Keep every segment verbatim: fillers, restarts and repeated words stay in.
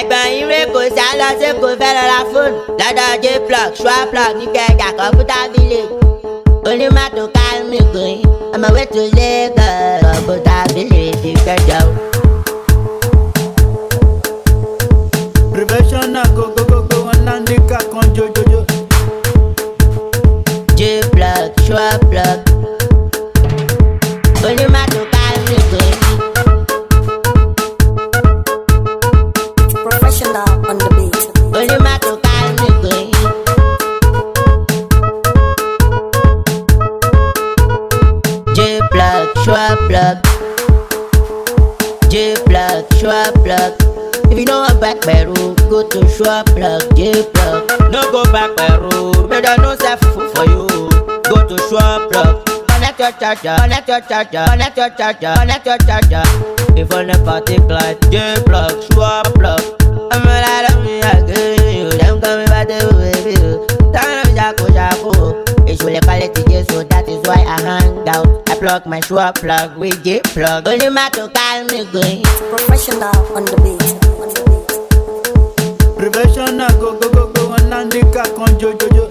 Ẹ̀gbọ́n ire kò sá lọ sí kò fẹ́ lọ ra fóònù. Lọ́dọ̀ J-Plug, Ṣùá plug ní kẹjà kọ̀mpútà village. Onímọ̀tò kálmì gbìn, ọmọ wẹ̀ tó lé kọ̀mpútà village kẹjọ. Prevention na go go go go Anandika con jojojo. J-Plug, Ṣùá plug. Onímọ̀tò kálmì gbìn. Professional on the beat. Onímọ̀tò kálmì gbìn. J-Plug, Ṣùá plug. J-Plug, Ṣùá plug. If you know a back Peru, go to Ṣùá plug, J-Plug. No go back Peru, me don't know self food for you. Go to Ṣùá plug. Connect your charger, connect your charger, connect your charger, connect your charger. If on the party like J-Plug, Ṣùá plug. I'm a lot of me again, you them coming back to baby. Turn up Jaco Jaco. It's really quality, so that is why I hang out. I plug my Ṣùá plug with J-Plug. Only matter call me green. Professional on the beat. On the beat. Prevention na go go go go Anandika con jojojo.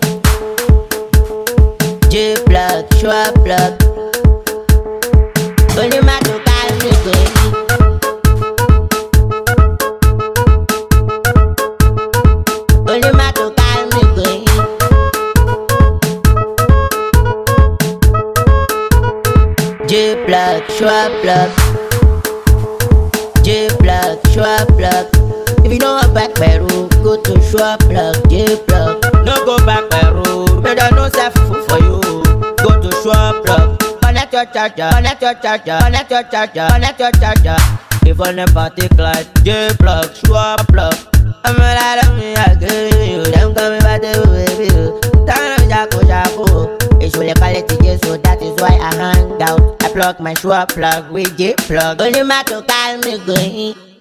J-Plug, Ṣùá plug. Only matter call me green. Only matter call me green. J-Plug, Ṣùá plug. J-Plug, Ṣùá plug. If you know a back Peru, go to Ṣùá plug, J-Plug. No go back Peru, me don't know self food for you. Go to Ṣùá plug. Connect your charger, connect your charger, connect your charger, connect your charger. If on the party like J-Plug, Ṣùá plug. I'm a lot of me again, you them coming back to baby. Turn up Jaco Jaco. It's really quality, so that is why I hang out. I plug my Ṣùá plug with J-Plug. Only matter call me green.